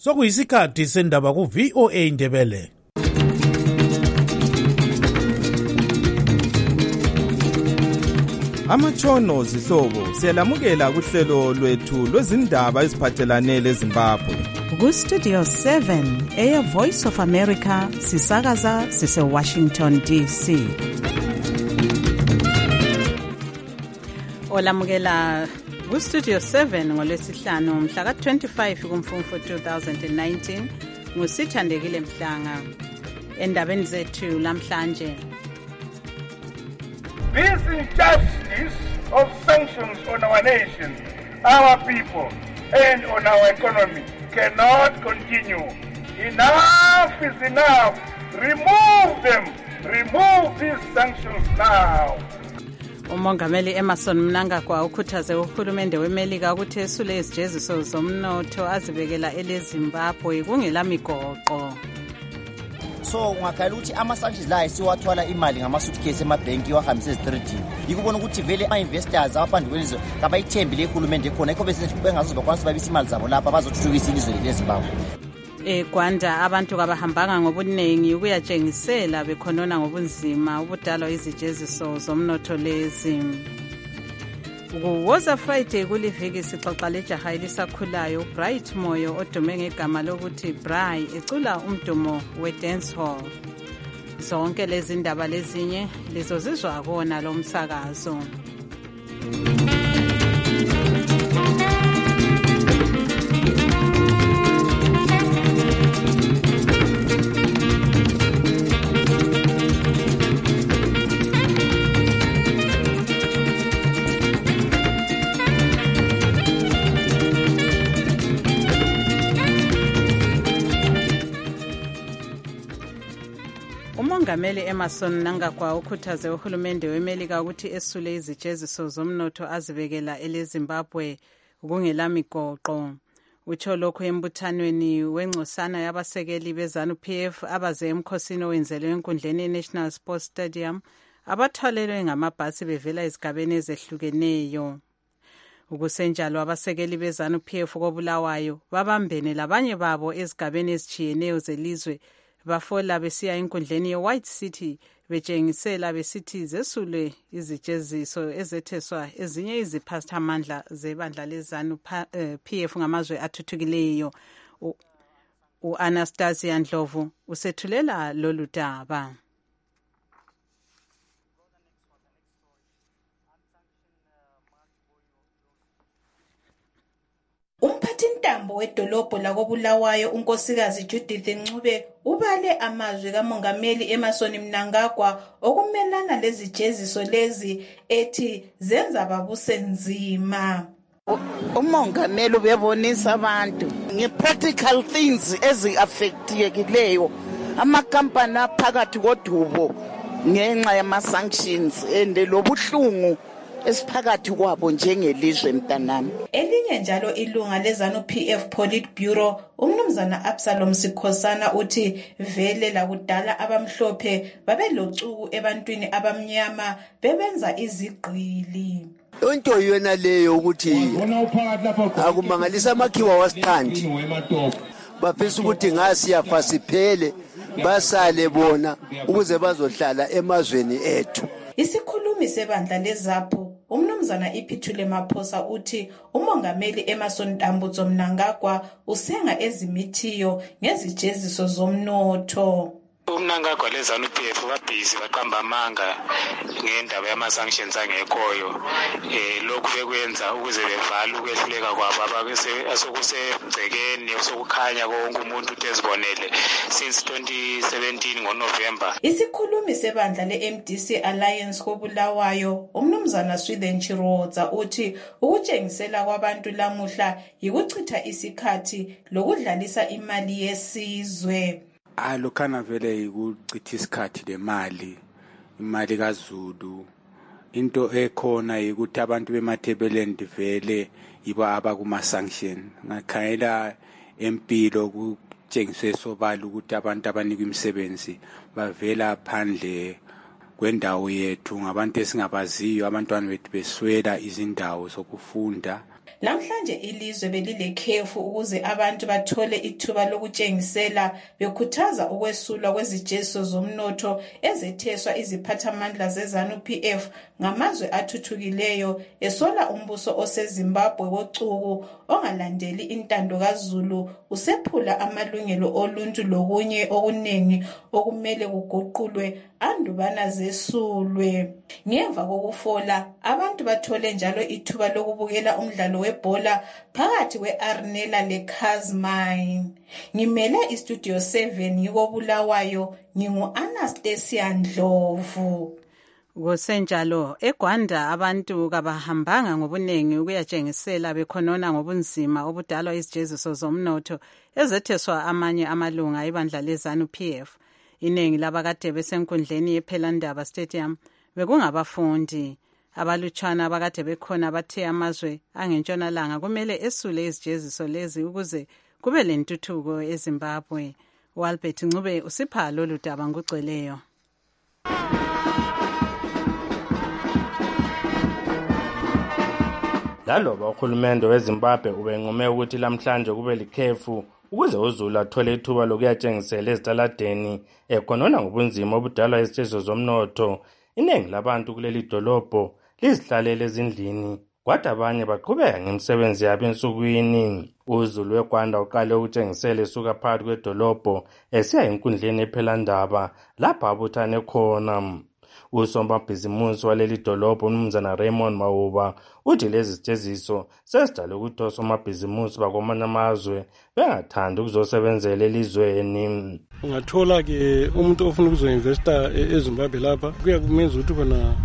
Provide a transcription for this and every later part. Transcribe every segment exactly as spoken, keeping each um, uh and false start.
Sokuyisikhathi sendaba ku V O A Ndebele. Amatshono zihlobo siyalamukela kuhlelo lwethu lwezindaba eziphathelane leZimbabwe. Ku Studio seven, Air Voice of America, sisakaza sise Washington D C. Olamukela ku Studio seven ngolwesihlanu mhla ka twenty-five kuMfumfu two thousand nineteen ngusithandekile Mhlanga. Endabeni zethu lamhlanje, this injustice of sanctions on our nation, our people, and on our economy cannot continue. Enough is enough. Remove them. Remove these sanctions now. uMongameli Emmerson Mnangagwa ukhuthaze uhulumende weMelika ukuthi esule izijeziso zomnotho azibekela eleZimbabwe kungela migoqo. So ungakhala ukuthi ama-sanctions la siwathwala imali ngama-suitcase emabhenki wahambise ezi-three D yikubona ukuthi vele ama-investors abaphandle kwelizwe kabayithembi le hulumende khona yikho bengazuthi bakwanisa babisa imali zabo lapha bazothuthukisa ilizwe leZimbabwe. eGwanda abantu kabahambanga ngobuningi ukuyatshengisela bekhonona ngobunzima ubudalwa izijeziso zomnotho lezi. Kuwoza Friday kuliviki sixoxa lejaha elisakhulayo uBright Moyo odume ngegama lokuthi Bry ecula umdumo we-dance hall. Zonke lezi ndaba lezinye lizozizwa kona lo msakazo. uMongameli Emmerson Mnangagwa ukhuthaze uhulumende weMelika ukuthi esule izijeziso zomnotho azibekela eleZimbabwe kungela migoqo. Utsho lokho embuthanweni wengcosana yabasekeli beZANU P F abaze emkhosini owenzelwe enkundleni yeNational Sports Stadium abathalelwe ngamabhasi bevela ezigabeni ezehlukeneyo. Ukusenjalo abasekeli beZANU P F koBulawayo babambene labanye babo ezigabeni ezijiyeneyo zelizwe bafola besiya enkundleni ye-White City betshengisela besithi zesule izijeziso ezetheswa ezinye iziphathamandla zebandla leZANU P F ngamazwe athuthukileyo. U-Anastasia Ndlovu usethulela lolu daba. Umphathintambo wedolobho lakoBulawayo unkosikazi Judith Ncube ubale amazwi kaMongameli Emmerson Mnangagwa okumelana lezijeziso lezi ethi zenza babuse nzima. uMongameli ubebonisa abantu nge-practical things ezi-affectiyekileyo amakampani aphakathi kodubo ngenxa yama-sanctions and lobuhlungu esiphakathi kwabo njengelizwe mntanami. Elinye njalo ilunga leZANU P F Politburo umnumzana Absalom Sikhosana uthi vele lakudala abamhlophe babelocuku ebantwini abamnyama bebenza izigqili. Into yona leyo ukuthi akumangalisa amakhiwa wasithandi bafisa ukuthi ngasiyafa siphele basale bona ukuze bazohlala emazweni ethu. Isikhulumi sebandla leZAPU umnumzana Iphithule Maphosa uthi uMongameli Emmerson Tambudzo Mnangagwa usenga ezimithiyo ngezijeziso zomnotho. uMnangagwa leZANU P F babhizi baqamba amanga ngendaba yama-sanctions angekhoyo. Eh lokhu bekwenza ukuze bevale ukwehluleka kwabo abakese asokusegcekeni sokukhanya konke umuntu utezibonele since twenty seventeen ngoNovember. Isikhulumi sebandla le-M D C Alliance koBulawayo umnumzana Swithen Chirodza uthi ukutshengisela kwabantu lamuhla yikuchitha isikhathi lokudlalisa imali yesizwe. Alokhana vele yikuchitha isikhathi lemali imali kaZulu. Into ekhona ukuthi abantu bemathebeleni vele yiba abakuma sanction ngakhayela empilo kutshengiswe sobala ukuthi abantu abanika imisebenzi bavela phandle kwendawo yethu ngabantu esingabaziyo abantwana bethu beswela izindawo zokufunda. Namhlanje ilizwe belilekhefu ukuze abantu bathole ithuba lokutshengisela bekhuthaza ukwesulwa kwezijeziso zomnotho ezetheswa iziphathamandla ze-ZANU-P F ngamazwe athuthukileyo esola umbuso oseZimbabwe wocuku ongalandeli intando kaZulu usephula amalungelo oluntu lokunye okuningi okumele kuguqulwe andubana zesulwe. Ngemva kokufola abantu bathole njalo ithuba lokubukela umdlalo webhola phakathi kwe-Arnela le-Kazmine. Ngimele iStudio seven yikobulawayo, ngingu-Anastasia Ndlovu. Kusenjalo eGwanda abantu kabahambanga ngobunengi ukuyatshengisela bekhonona ngobunzima obudalwa izijeziso zomnotho ezetheswa amanye amalunga ibandla le-ZANU-P F. Iningi labakade besenkundleni yePhelandaba Stadium bekungabafundi. Abalutshwana abakade bekhona bathe amazwe angentshonalanga kumele esule izijeziso lezi ukuze kube lentuthuko eZimbabwe. uAlbert Ncube usipha lolu daba ngugcweleyo. Laloba uhulumende weZimbabwe ubenqume ukuthi lamhlanje kube likhefu ukuze uZulu athole ithuba lokuyatshengisela ezitaladeni ekhonona ngobunzima obudalwa izijeziso zomnotho, iningi labantu kuleli dolobho lizihlalele ezindlini kwathi abanye baqhubeka ngemisebenzi yabo ensukwini. uZulu weGwanda uqale ukutshengisela esuka phakathi kwedolobho esiya enkundleni yePhelandaba lapho abuthane khona. Usomabhizimusi waleli dolobho uMnumzana Raymond Mawuba uthi lezi zijeziso sesidale ukuthi osomabhizimusi bakwamanye amazwe bengathandi ukuzosebenzela elizweni. Ungathola ke umuntu ofuna ukuzoinvesta eZimbabwe lapha kuya kumenza ukuthi khona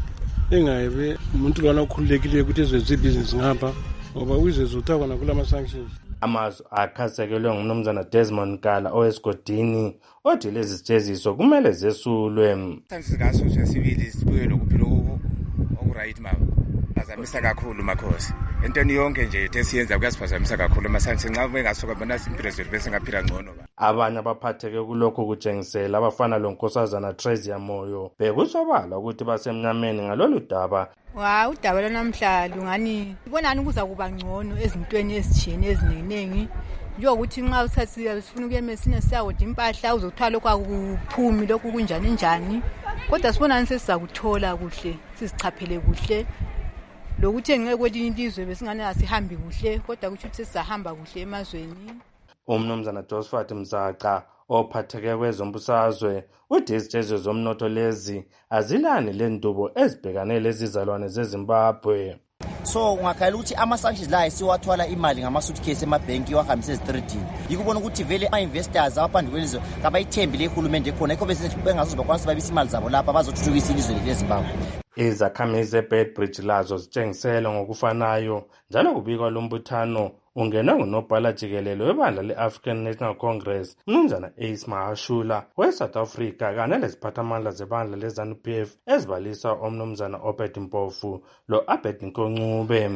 engayibe umuntu lwana okhululekile ukuthi ezwenza ibhizinisi ngapha ngoba uzezutha khona kulama sanctions. Amazwe akhasekelwe nguMnumzana Desmond Kala owesigodini othi lezi zijeziso kumele zesulwe. Sansigaso sesibili sibuye lokuphila okuright mama. Azamisa kakhulu makhosi. Entweni yonke nje esiyenza kuyasiphazamisa kakhulu amasansi nxa bengasoka bona impilo zethu bese ngaphila ngcono. Abanye abaphatheke kulokho kutshengisela abafana lonkosazana Trezia Moyo bekusobala ukuthi basemnyameni ngalolu daba. Wa udaba lwanamhla lungani ibonani kuza kuba ngcono ezintweni ezithiyene eziningi njengokuthi nxa usasiya sifuna ukuyemesine siyawodwa impahla uzothwala lokho akuphumi lokho kunjani njani kodwa sibonani sesizakuthola kuhle sizichaphele kuhle lokuthi engeke kwelinye ilizwe besingane asihambi kuhle kodwa kuthi sesizahamba kuhle emazweni. Umnumzana Josephat Mzaca ophatheke kwezombusazwe uthi izijeziso zomnotho lezi azilani lendubo ezibhekane lezizalwane zeZimbabwe. So ungakhala ukuthi ama-sanctions la siwathwala imali ngama-suitcase emabhenki wahambisa ezi-three D yikubona ukuthi vele ama-investors abaphandle kwelizwe kabayithembile ihulumende ekhona yikho bengazuze bakwanisa babisa imali zabo lapha bazothuthukisa ilizwe leZimbabwe. Izakhamizi zeBedbridge lazo zitshengisela ngokufanayo njalo kubikwa lombuthano ungenwe ngunobhala jikelelo webandla le-African National Congress uMnumzana Ace Mahashula we-South Africa kanye leziphathamandla zebandla le-ZANU-P F ezibalisa omnumzana Obed Mpofu lo-Abed Nkoncube.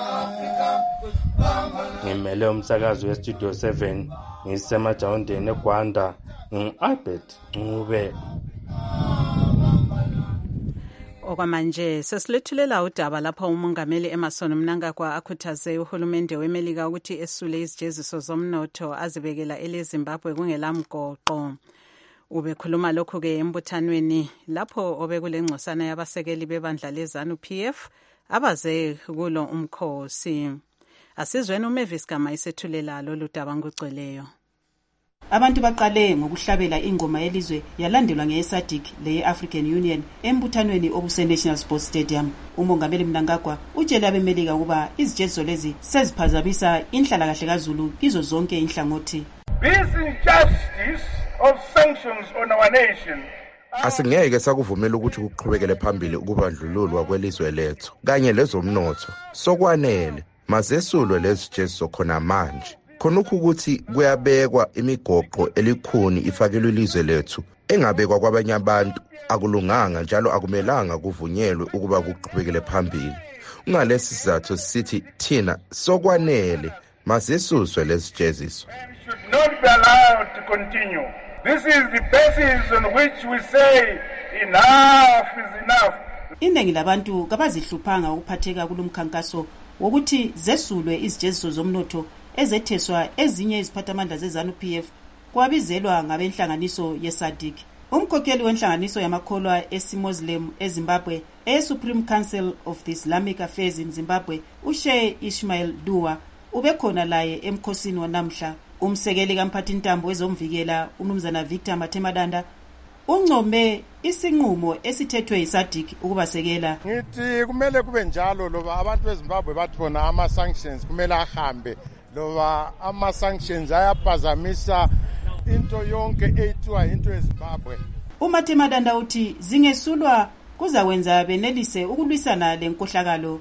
Ngimele umsakazi weStudio seven ngisemajawundeni eGwanda ngingu-Abed Ncube. Okwamanje sesilethulela udaba lapho umongameli Emmerson Mnangagwa akhuthaze uhulumende weMelika ukuthi esule izijeziso zomnotho azibekela eleZimbabwe kungelamgoqo. Ubekhuluma lokhu ke embuthanweni lapho obekulengcosana yabasekeli bebandla leZANU-P F abaze kulo umkhosi. Asizweni uMavis Gama isethulela lolu daba ngugcweleyo. Abantu baqale ngokuhlabela ingoma yelizwe yalandelwa ngeSADC leye-African Union embuthanweni obuse-National Sports Stadium. Umongameli Mnangagwa utshela abemelika ukuba izijeziso lezi seziphazamisa inhlalakahle kaZulu kizo zonke inhlangothi. This injustice of sanctions on our nation asingeke sakuvumela ukuthi kuqhubekele phambili ukubandlululwa kwelizwe lethu kanye lezomnotho. Sokwanele mazesulwe lezijeziso khona manje. Khonokho ukuthi kuyabekwa imigoqo elikhuni ifakelwe ilizwe lethu engabekwa kwabanye abantu akulunganga njalo akumelanga kuvunyelwe ukuba kuqhubekele phambili. Ungalesi sizathu sithi thina sokwanele masesuswe lezijeziso. Should not be allowed to continue. This is the basis on which we say enough is enough. Iningi labantu kabazihluphanga ukuphatheka kulomkhankaso wokuthi zesulwe izijeziso zomnotho ezetheswa ezinye iziphathamandla ze-ZANU-P F kwabizelwa ngabenhlanganiso ye-SADC. Umkhokheli wenhlanganiso yamakholwa esi-Muslim eZimbabwe e-Supreme Council of the Islamic Affairs in Zimbabwe, uSheikh Ismail Dua, ubekhona laye emkhosini wanamhla. Umsekeli kamphathintambo wezomvikela uMnumzana Victor Mathemadanda uncome isinqumo esithethwe yiSADC ukubasekela. Ngithi kumele kube njalo loba abantu beZimbabwe bathi bona ama-sanctions kumele ahambe, loba ama-sanctions ayaphazamisa into yonke ethiwa into yeZimbabwe. uMathemadanda uthi zingesulwa kuzakwenza benelise ukulwisana lenkohlakalo.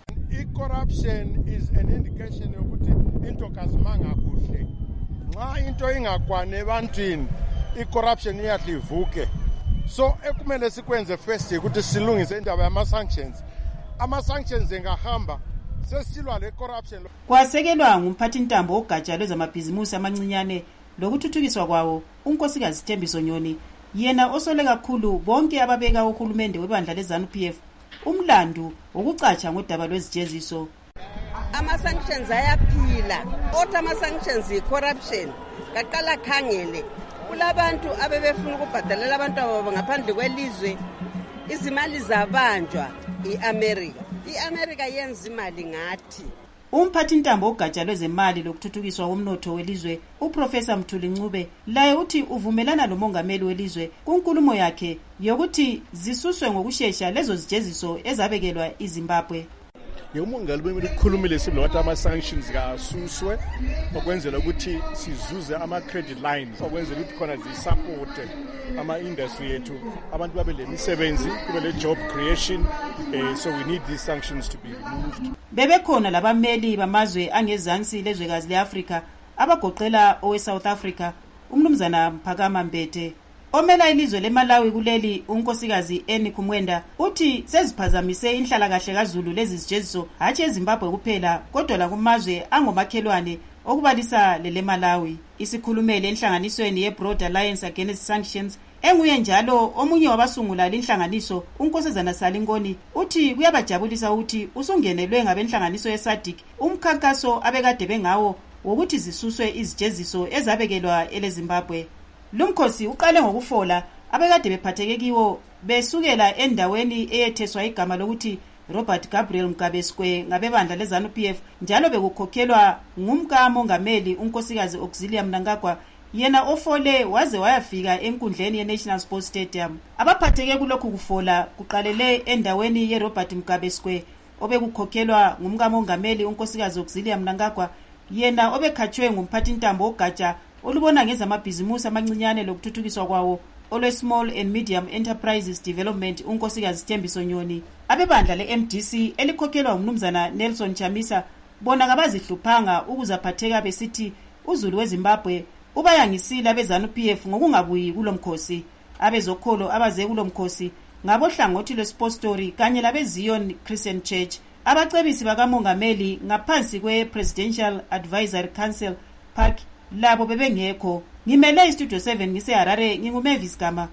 I-corruption is an indication yokuthi into kazimanga kuhle. Nxa into ingakwane ebantwini i-corruption iyahle ivuke. So ekumele sikwenze first ukuthi silungise indaba yama-sanctions. Ama-sanctions engahamba sesilwa le corruption. Kwasekelwa ngumphathintambo ogatsha lwezamabhizimusi amancinyane lokuthuthukiswa kwawo unkosikazi Thembiso Nyoni, yena osole kakhulu bonke ababeka uhulumende webandla le-ZANU-P F umlandu wokucatsha ngodaba lwezijeziso. Ama-sanctions ayaphila, othi ama-sanctions yi-corruption. Kaqala khangele kulabantu abebefuna ukubhadalela abantu ababo ngaphandle kwelizwe, izimali zabanjwa i-America. I-America yenza imali ngathi. Umphathintambo ogatsha lwezemali lokuthuthukiswa komnotho welizwe uProfessor Mthuli Ncube laye uthi uvumelana lomongameli welizwe kunkulumo yakhe yokuthi zisuswe ngokusheshsha lezo zijeziso ezabekelwa iZimbabwe. Umongameli bemile ukukhulumile sibilo wathi ama-sanctions kasuswe okwenzela ukuthi sizuze ama-credit lines, okwenzela ukuthi khona zisupporte ama-industry yethu, abantu babe lemisebenzi, kube le-job creation. Uh, so we need these sanctions to be removed. Bebekhona labameli bamazwe angezansi lezwekazi le-Afrika abagoqela owe-South Africa uMnumzana Mphakama Mbete. Omela ilizwe leMalawi kuleli unkosikazi Eni Kumwenda uthi seziphazamise inhlalakahle kaZulu lezi zijeziso hatshi eZimbabwe kuphela kodwa la kumazwe angomakhelwane okubalisa lele Malawi. Isikhulumele enhlanganisweni ye-Broad Alliance Against Sanctions enguye njalo omunye wabasungula lenhlanganiso unkosazana Salingoni uthi kuyabajabulisa ukuthi usungenelwe ngabenhlanganiso ye-SADC umkhankaso abekade bengawo wokuthi zisuswe izijeziso ezabekelwa eleZimbabwe. Lumkhosi uqale ngokufola abekade bephatheke kiwo besukela endaweni eyetheswa igama lokuthi Robert Gabriel Mugabe Square ngabebandla le-ZANU-P F njalo bekukhokhelwa ngumka mongameli unkosikazi Auxilia Mnangagwa, yena ofole waze wayafika enkundleni ye-National Sports Stadium. Abaphatheke kulokhu kufola kuqalele endaweni ye-Robert Mugabe Square obekukhokhelwa ngumka mongameli unkosikazi Auxilia Mnangagwa, yena obekhatshwe ngumphathintambo ogatsha olubona ngezamabhizimusi amancinyane lokuthuthukiswa kwawo olwe-Small and Medium Enterprises Development unkosikazi Thembiso Nyoni. Abebandla le-M D C elikhokhelwa uMnumzana Nelson Chamisa bona kabazihluphanga ukuzaphatheka besithi uZulu weZimbabwe ubayangisile beZANU-P F ngokungabuyi kulomkhosi. Abezokholo abaze kulomkhosi ngabohlangothi lwe-Sport Story kanye labe-Zion Christian Church. Abacebisi bakamongameli ngaphansi kwe-Presidential Advisory Council P A C labo bebengekho. Ngimele iStudio seven ngiseHarare, nginguMavis Gama.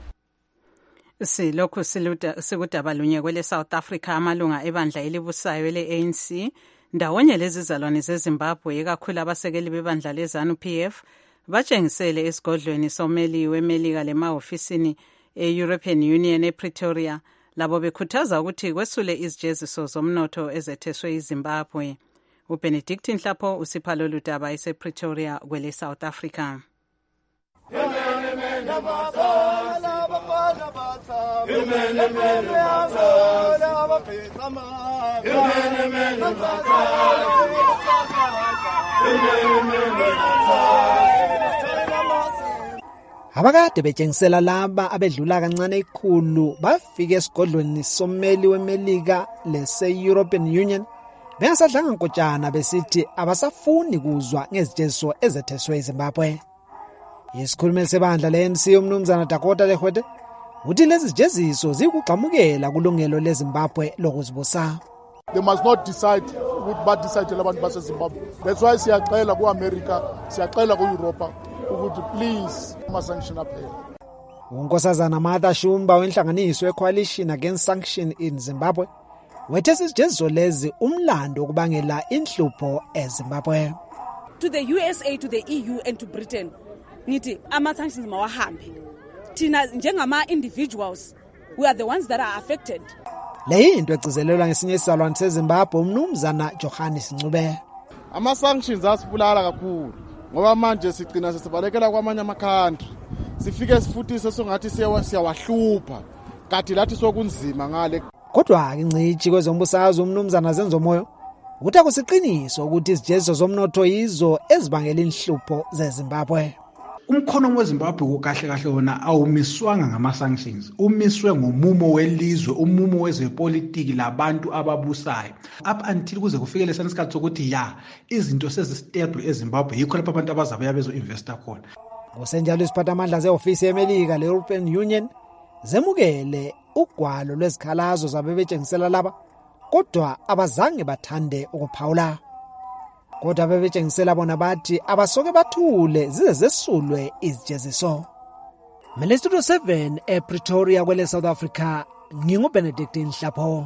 Silokhu sikudaba lunye kwele South Africa amalunga ebandla elibusayo ele-A N C ndawonye lezizalwane zeZimbabwe ekakhulu abasekeli bebandla le-ZANU-P F batshengisele esigodlweni someli weMelika lemahofisini e-European Union ePretoria labo bekhuthaza ukuthi kwesule izijeziso zomnotho ezetheswe iZimbabwe. uBenedict Nhlapho usipha lolu daba esePretoria kwele South Africa. Abakade betshengisela laba abedlula kancane ikhulu bafika esigodlweni someli weMelika lese-European Union bengasadlanga nkotshana besithi abasafuni kuzwa ngezijeziso ezetheswe iZimbabwe. Isikhulumeli sebandla le-A N C uMnumzana Dakota Lehwete uthi lezi zijeziso zikugxamukela kulungelo leZimbabwe lokuzibusa. They must not decide ukuthi ba decide labantu baseZimbabwe. That's why siyacela ku-America, siyacela ku-Europa ukuthi please ama-sanction aphela. Unkosazana Martha Shumba wenhlanganiso eCoalition Against Sanction in Zimbabwe wethesa izijeziso lezi umlando ukubangela inhlupho eZimbabwe. To the U S A, to the E U and to Britain, ngithi ama-sanctions mawahambe. Thina njengama individuals, we are the ones that are affected. Le into egcizelelwa ngesinye isalwane seZimbabwe umnumzana Johannes Ncube. Ama-sanctions asibulala kakhulu ngoba manje sigcina sesibalekela kwamanye ama-country. Sifike sifutise songathi siyawahlupha. Kati lathi sokunzima ngale. Kodwa ke ncithi kwezombusazwe umnumzana Zenzomoyo ukuthi akusiqiniso ukuthi izijeziso zomnotho yizo ezibangela inhlupho zeZimbabwe. Umkhono weZimbabwe kahle kahle wona awumiswanga ngama-sanctions, umiswe ngomumo welizwe, umumo wezepolitiki labantu ababusayo. Up until kuze kufike lesani isikhathi sokuthi ya izinto sezistable eZimbabwe yikho lapho abantu abazabe bezo-investa khona. Ngosenjalo isiphathamandla ze-ofisi ye-Melika le-European Union zemukele ugwalo lwezikhalazo zabe betshengisela laba, kodwa abazange bathande ukuphawula. Kodwa bebetshengisela bona bathi abasoke bathule zize zesulwe izijeziso. Mele Studio seven ePretoria kwele South Africa, nginguBenedict Nhlapho.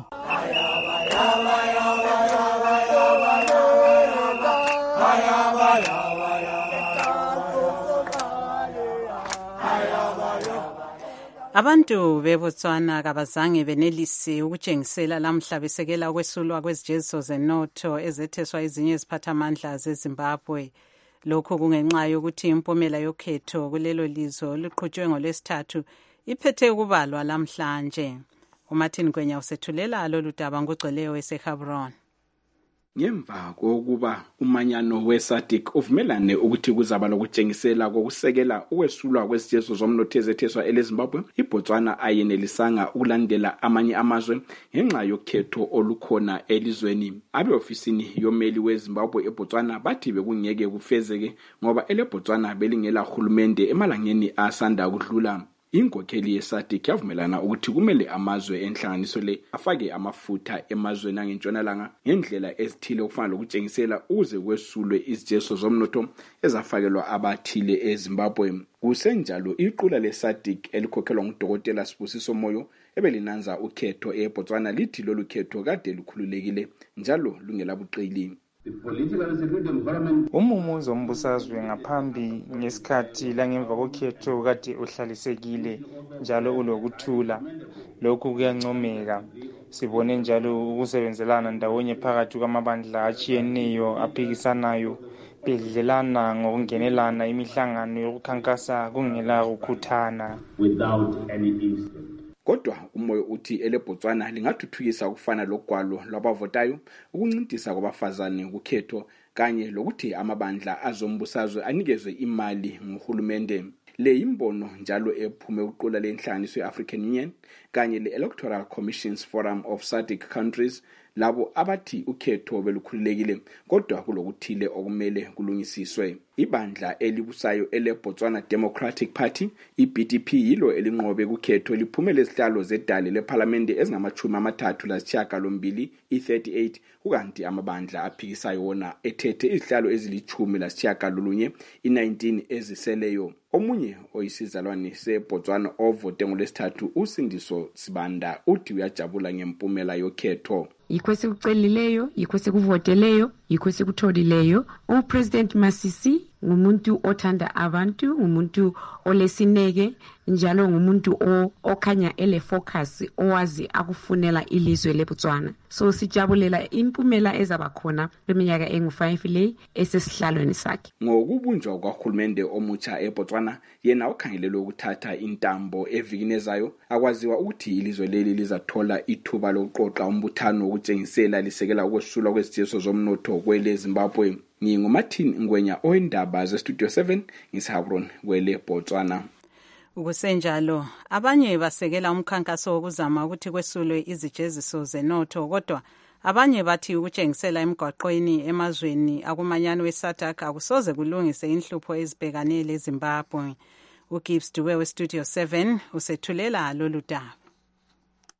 Abantu beBotswana kabazange benelisi ukutshengisela lamhla besekela ukwesulwa kwezijeziso zenotho ezetheswa ezinye iziphathamandla zeZimbabwe. Lokho kungenxa yokuthi impumela yokhetho kulelo lizwe oluqhutshwe ngolwesithathu iphethe ukubalwa lamhlanje. uMartin Gwenya usethulela lolu daba ngugcweleyo eseHabron. Ngemva kokuba umanyano weSADC uvumelane ukuthi kuzaba lokutshengisela kokusekela ukwesulwa kwezijeziso zomnotho ezetheswa eleZimbabwe, iBotswana ayenelisanga ukulandela amanye amazwe ngenxa yokhetho olukhona elizweni. Abe-ofisini yomeli weZimbabwe eBotswana bathi bekungeke kufezeke ngoba eleBotswana belingela hulumende emalangeni asanda kudlula. Inkokheli yeSADC yavumelana ukuthi kumele amazwe enhlanganiso le afake amafutha emazweni angentshonalanga ngendlela ezithile okufana lokutshengisela ukuze kwesulwe izijeziso zomnotho ezafakelwa abathile eZimbabwe. Kusenjalo iqula leSADC elikhokhelwa nguDokotela Sibusiso Moyo ebelinanza ukhetho eBotswana lithi lolu khetho kade lukhululekile njalo lungelabuqili. Umumo zombusazwe ngaphambi ngesikhathi langemva kokhetho kade uhlalisekile njalo ulokuthula. Lokhu kuyancomeka. Sibone njalo ukusebenzelana ndawonye phakathi kwamabandla atshiyeneyo aphikisanayo bedlelana ngokungenelana imihlangano yokukhankasa kungela ukukhuthana without any incident. Kodwa uMoyo uthi eleBotswana lingathuthukisa ukufana logwalo lwabavotayo, ukuncintisa kwabafazane ukhetho kanye lokuthi amabandla azombusazwe anikezwe imali nguhulumende. Le imbono njalo ephume uqula lenhlanganiso yeAfrican Union kanye le-Electoral Commissions Forum of SADC countries, labo abathi ukhetho belukhululekile kodwa kulokuthile okumele kulungisiswe. Ibandla elibusayo eleBotswana Democratic Party, i-B D P, yilo elinqobe kukhetho liphumele izihlalo zedale leParliament ezingamachumi amathathu lasishiyagalombili, i-thirty-eight, kukanti amabandla aphikisayo wona ethethe izihlalo ezilichumi lasishiyagalolunye, i-nineteen eziseleyo. Omunye oyisizalwane seBotswana ovote ngolwesithathu, uSindiso Sibanda, uthi uyajabula ngempumela yokhetho. Yikho esikucelileyo, yikho esikuvoteleyo, yikho esikutholileyo. UPresident Masisi ngumuntu othanda abantu, ngumuntu olesineke, njalo ngumuntu okhanya ele focus owazi akufunela ilizwe leBotswana. So sijabulela impumela ezabakhona kweminyaka engu five le esesihlalweni sakhe. Ngokubunjwa kwahulumende omutsha eBotswana, yena okhangelelwe ukuthatha intambo evikinezayo, akwaziwa ukuthi ilizwe leli lizathola ithuba lokuqoqa umbuthano wokutshengisela lisekela ukwesulwa kwezijeziso zomnotho kwele Zimbabwe. NginguMartin Ngwenya oyindaba zeStudio seven ngiseHabron kwele Botswana. Ukusenjalo abanye basekela umkhankaso wokuzama ukuthi kwesulwe izijeziso zenotho, kodwa abanye bathi ukutshengisela emgwaqweni emazweni akumanyano weSADC akusoze kulungise inhlupho ezibhekane leZimbabwe. uGibbs Dube weStudio seven usethulela lolu daba.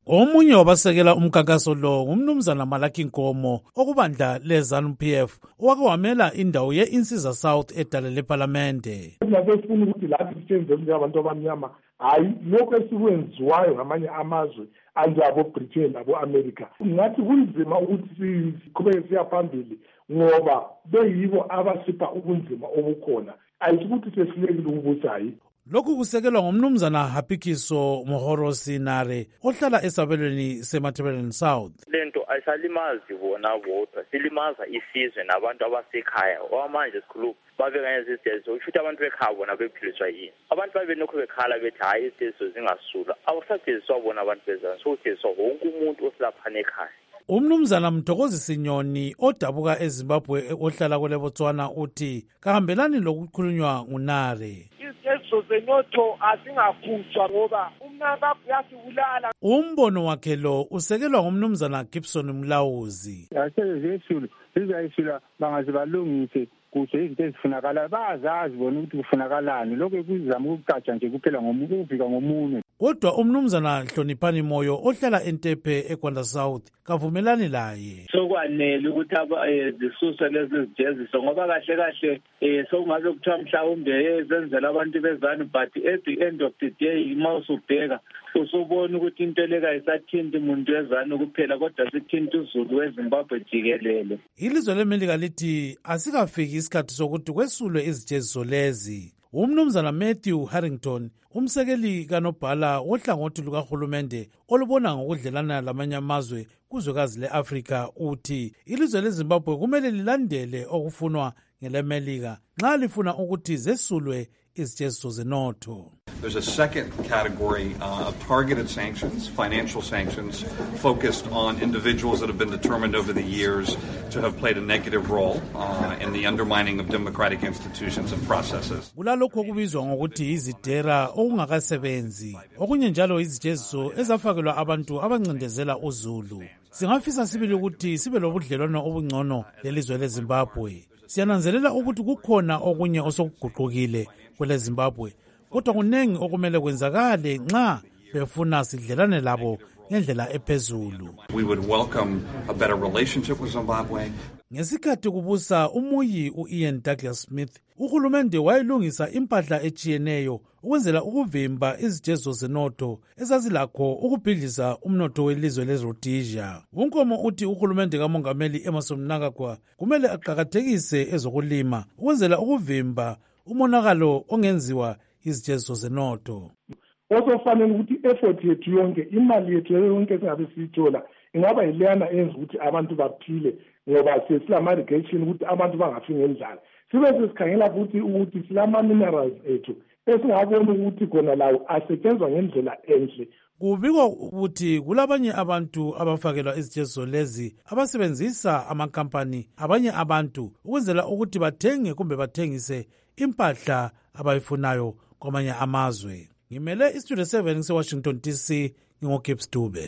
Omunye wabasekela umkhankaso lo ngumnumzana Malaki Nkomo okubandla leZANU P F owake wamela indawo ye-Insiza South edale lephalamende. Sifuna ukuthi lathi sithenze njengabantu abamnyama hayi lokho esikwenziwayo ngamanye amazwe anjabo Britain nabo America. Ngathi kunzima ukuthi siqhubeke siya phambili ngoba beyibo abasipha ubunzima obukhona. Ayikuthi sesilekile ukubusa hayi. Lokhu kusekelwa ngumnumzana Hapikiso Mohorosi Nare ohlala esabelweni seMatabeleland South. Lento ayisalimazi bona bodwa, silimaza isizwe nabantu abasekhaya. Okwamanje sikhuluma babekanye izizwe ukuthi abantu bekhaya bona bephiliswa yini. Abantu babe nokho bekhala bethi hayi izizwe zingasula. Awusaphiziswa bona abantu bezana, sokuphiziswa wonke umuntu osilaphana ekhaya. Umnumzana Mthokozi Sinyoni odabuka eZimbabwe ohlala kule Botswana uthi kahambelani lokukhulunywa nguNare. Izijeziso zenotho azingakhutshwa ngoba umnaka uyasibulala. Umbono wakhe lo usekelwa ngumnumzana Gibson Mlawuzi. Yasezesulu izayisula bangazibalungise kuze izinto ezifunakala bazazi bona ukuthi kufunakalani lokho kuzama ukucatsha nje kuphela ngomukufika ngomunye. Kodwa umnumzana Hloniphani Moyo ohlala eNtepe eGwanda South kavumelani laye. Sokwanele ukuthi zisuse lezi zijeziso ngoba kahle kahle sokungaze kuthiwa mhlawumbe ezenzela abantu bezani but at the end of the day mawusubheka usubona ukuthi into leka isathinta umuntu wezani kuphela kodwa sithinta uZulu weZimbabwe jikelele. Ilizwe leMelika lithi asikafiki isikhathi sokuthi kwesulwe izijeziso lezi. Umnumzana Matthew Harrington umsekeli kanobhala wohlangothi lukahulumende olubona ngokudlelana lamanye amazwe kuzwekazi le-Afrika uthi ilizwe leZimbabwe kumele lilandele okufunwa ngeleMelika nxa lifuna ukuthi zesulwe izijeziso zenotho. There's a second category uh, of targeted sanctions, financial sanctions, focused on individuals that have been determined over the years to have played a negative role uh, in the undermining of democratic institutions and processes. Kulalokho okubizwa ngokuthi izidera okungakasebenzi, okunye njalo izijeziso ezafakelwa abantu abancindezela uZulu. Singafisa sibili ukuthi sibe lobudlelwano obungcono lelizwe leZimbabwe. Siyananzelela ukuthi kukhona okunye osokuguqukile kwele Zimbabwe. Kodwa kunengi okumele kwenzakale nxa befuna sidlelane labo ngendlela ephezulu. We would welcome a better relationship with Zimbabwe. Ngesikhathi kubusa umuyi uIan Douglas Smith, uhulumende wayelungisa impahla echiyeneyo ukwenzela ukuvimba izijeziso zenotho ezazilakho ukubhidliza umnotho welizwe leRhodesia. Unkomo uthi uhulumende kamongameli Emmerson Mnangagwa kumele aqhakathekise ezokulima ukwenzela ukuvimba umonakalo ongenziwa izijeziso zenotho. Osofanele ukuthi effort yethu yonke, imali yethu yonke singabe siyithola ingaba yilena enza ukuthi abantu baphile ngoba sesilama irrigation ukuthi abantu bangafi ngendlala. Sibe sesikhangela futhi ukuthi silama minerals ethu esingabona ukuthi khona lawo asetshenzwa ngendlela enhle. Kubikwa ukuthi kulabanye abantu abafakelwa izijeziso lezi abasebenzisa amakampani abanye abantu ukwenzela ukuthi bathenge kumbe bathengise impahla abayifunayo kwamanye amazwe. Ngimele iStudio seven ngiseWashington D C ngingoGibbs Dube.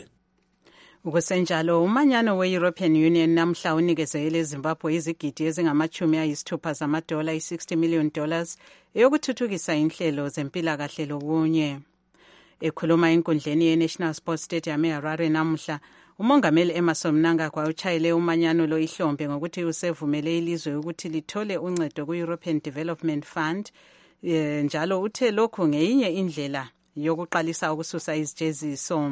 Ukusenjalo umanyano we-European Union namhla unikezele eZimbabwe izigidi ezingamachumi ayisithupha zamadola i-sixty million dollars eyokuthuthukisa inhlelo zempilakahle lokunye. Ekhuluma enkundleni ye-National Sports Stadium eHarare namhla, umongameli Emmerson Mnangagwa utshayele umanyano lo ihlombe ngokuthi usevumele ilizwe ukuthi lithole uncedo ku-European Development Fund. E, njalo uthe lokhu ngeyinye indlela yokuqalisa ukususa izijeziso.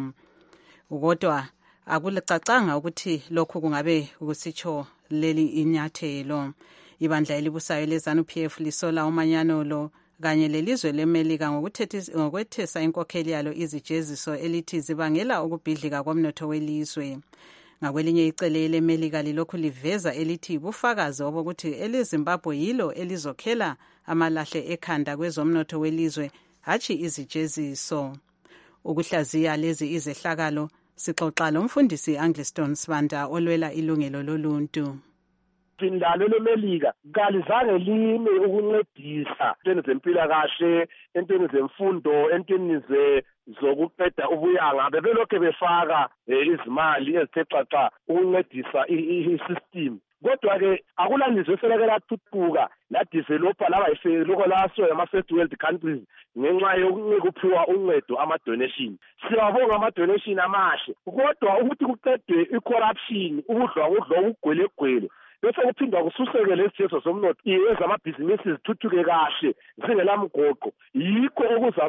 Kodwa akulicacanga ukuthi lokhu kungabe kusitsho leli inyathelo. Ibandla elibusayo leZANU P F lisola umanyano lo kanye lelizwe leMelika ngokwethesa inkokheli yalo izijeziso elithi zibangela ukubhidlika komnotho welizwe. Ngakwelinye icele leMelika lilokhu liveza elithi bufakazi obokuthi eleZimbabwe yilo elizokhela amalahle ekhanda kwezomnotho welizwe hatshi izijeziso. Ukuhlaziya lezi izehlakalo sixoxa lomfundisi Angliston Sibanda olwela ilungelo loluntu. Indalo leMelika kalizange lime ukuncedisa entweni zempilakahle, entweni zemfundo, entweni zokuqeda ubuyanga. Bebelokhe befaka izimali ezithe xaxa ukuncedisa i-system. Kodwa-ke akulalizwe selake lathuthuka ladevelopa laba yiseloko laso ama-first world countries ngenxa yokuphiwa uncedo ama-donation. Siyabonga ama-donation amahle, kodwa ukuthi kuqedwe i-corruption, ubudlwangudlwa ubugwelegwele, bese kuphindwa kususeke lezi jezo zomnotho ezamabhizinisi zithuthuke kahle zingelamgoqo, yikho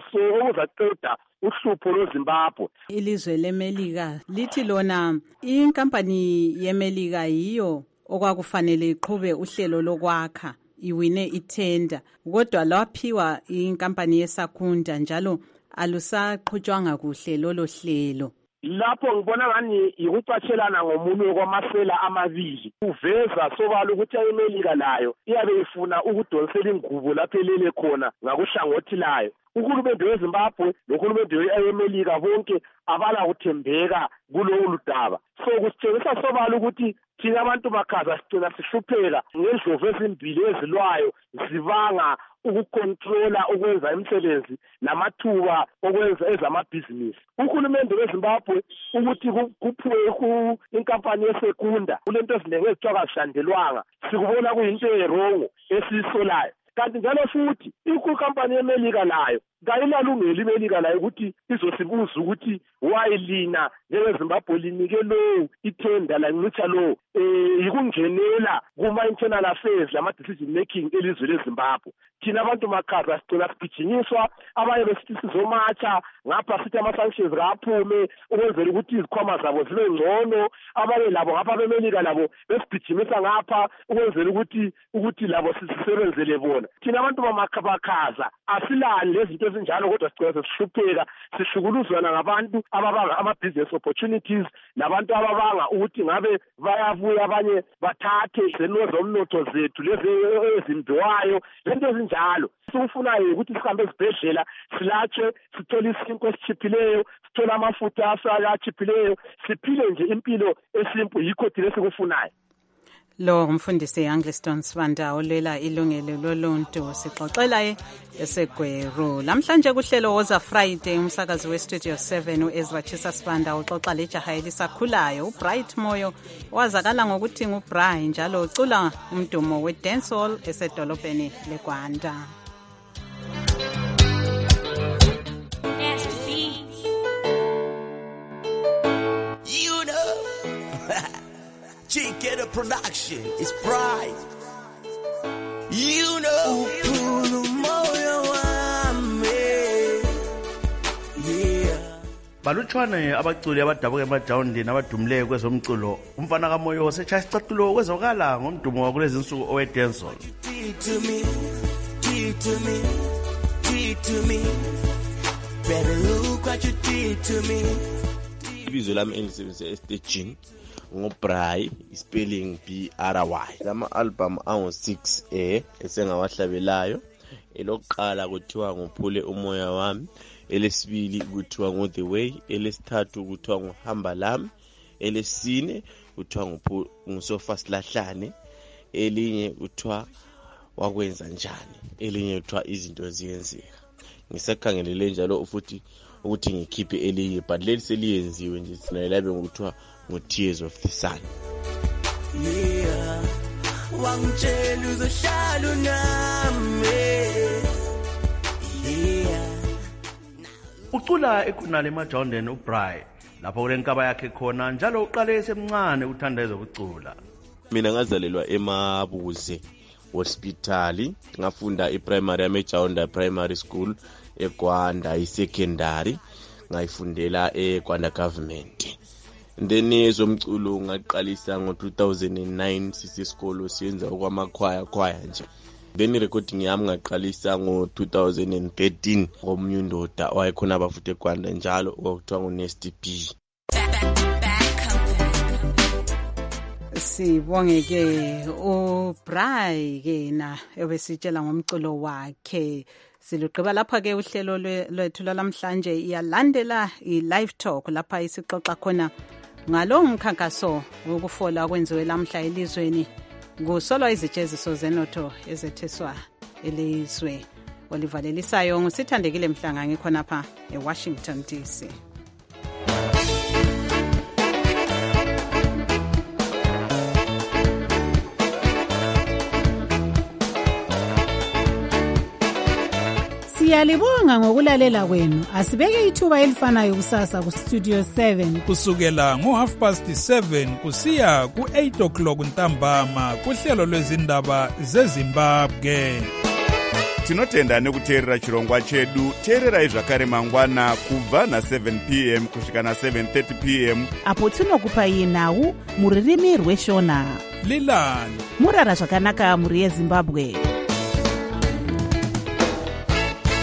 okuzaqeda uhlupho lweZimbabwe. Ilizwe leMelika lithi lona inkampani yeMelika yiyo okwakufanele iqhube uhlelo lokwakha, iwine itenda, kodwa lwaphiwa inkampani yeSakunda njalo alusaqhutshwanga kuhle lolo hlelo. Lapho ngibona ngani yikucatshelana ngomunwe kwamasela amabili. Uveza sobala ukuthi iMelika layo iyabe ifuna ukudonsela ingubo lapho elele khona ngakuhlangothi layo. Uhulumende weZimbabwe nohulumende weMelika bonke abala kuthembeka kulowo ludaba. So kusitshengisa sobala ukuthi thina abantu bakhaza sicina sihlupheka ngendlovu ezimbili ezilwayo zibanga ukukontrola ukwenza imisebenzi namathuba okwenza ezamabhizinisi. Uhulumende weZimbabwe ukuthi kuphiwe inkampani yeSekunda kulento ezinenge ezithiwa kashandelwanga, sikubona kuyinto erongo esiyisolayo. Kanti njalo futhi inkampani yeMelika layo kayilalungeli iMelika layo ukuthi izosibuza ukuthi wayilina njengeZimbabwe linike lo ithenda la ncitsha lo eh yikungenela kuma internal affairs lama decision making elizwe leZimbabwe. Thina abantu makhaza sicela sigijinyiswa, abanye besithi sizomatha ngapha sithi ama-sanctions kaphume ukwenzela ukuthi izikhwama zabo zibe ngcono, abanye labo ngapha beMelika labo besigijimisa ngapha ukwenzela ukuthi ukuthi labo sisebenzele bona. Thina abantu bamakhaza asilani lezinto ezinjalo, kodwa sicela sihlupheka, sihlukuluzwana ngabantu ababanga ama-business opportunities nabantu ababanga ukuthi ngabe bayavuya abanye bathathe zeno zomnotho zethu lezi ezimbiwayo, lento ezinjalo. Sikufunayo ukuthi sihambe esibhedlela silatshe, sithole isinko esichiphileyo, sithole amafutha asachiphileyo, siphile nje impilo esimple, yikho thina sikufunayo. Lo umfundisi Angliston Sibanda olela ilungelo loluntu sixoxela eseGweru. Lamhlanje kuhlelo Woza Friday umsakazi weStudio seven uEzwachisa Sibanda uxoxa lejaha elisakhulayo uBright Moyo wazakala ngokuthi nguBright njalo ucula umdumo wedancehall esedolobheni leGwanda. Get a production, it's pride. You know, yeah. Balutshwane abaculi abadabuka emajawundini abadumile kwezomculo. Umfana kaMoyo sechaya isicathulo kwezokala ngomdumo wakulezi insuku owedancehall. To me, to me, to me. Better look what you did to me. Ibizo lami engisebenzisa estaging ngoBray, spelling B R Y. Lama album ango six A esengawahlabelayo. Elokuqala kuthiwa ngophule umoya wami, elesibili kuthiwa ngo The Way, elesithathu kuthiwa ngohamba lami, elesine kuthiwa ngosofa silahlane, elinye kuthiwa wakwenza njani, elinye kuthiwa izinto ziyenzeka. Ngisakhangelele njalo futhi ukuthi ngikhiphe elinye, but leli seliyenziwe nje sina labe ngokuthiwa ngo Tears of the Sun. Yeah, wangitshela uzohlala nami. Yeah. Ucula ekhunale emajawundeni uBray, lapho kulenkaba yakhe khona njalo uqale esemncane uthanda ezokucula. Mina ngazalelwa eMabuze Hospital, ngafunda iPrimary yamejawunda Primary School, eGwanda iSecondary ngayifundela eGwanda Government. Then ezomculo ngaqalisa ngo two thousand nine sisesikolo siyenza okwamakhwaya khwaya nje. Then recording yami ngaqalisa ngo two thousand thirteen ngomnyundoda owayekhona abafute eGwanda njalo okuthiwa nguNesty B. Sibonge ke uBray ke na ebesitshela ngomculo wakhe. Siluqhiba lapha ke uhlelo lwethu lamhlanje iyalandela i-live talk lapha isixoxa khona ngalo mkhankaso wokufola kwenziwe lamhla elizweni kusolwa izijeziso zenotho ezetheswa elizwe. Olivalelisayo ngusithandekile Mhlanga ngikhona lapha eWashington D C. Siyalibonga ngokulalela kwenu. Asibeke ithuba elifanayo kusasa ku Studio seven. Kusukela ngo half past seven kusiya ku eight o'clock ntambama kuhlelo lwezindaba zeZimbabwe. Tinotenda nekuteerera chirongwa chedu. Teererai zvakare mangwana kubva na seven p m kusvika na seven thirty p m apo tinokupai nhau muririmi rweshona. Lilani murara zvakanaka muri yeZimbabwe.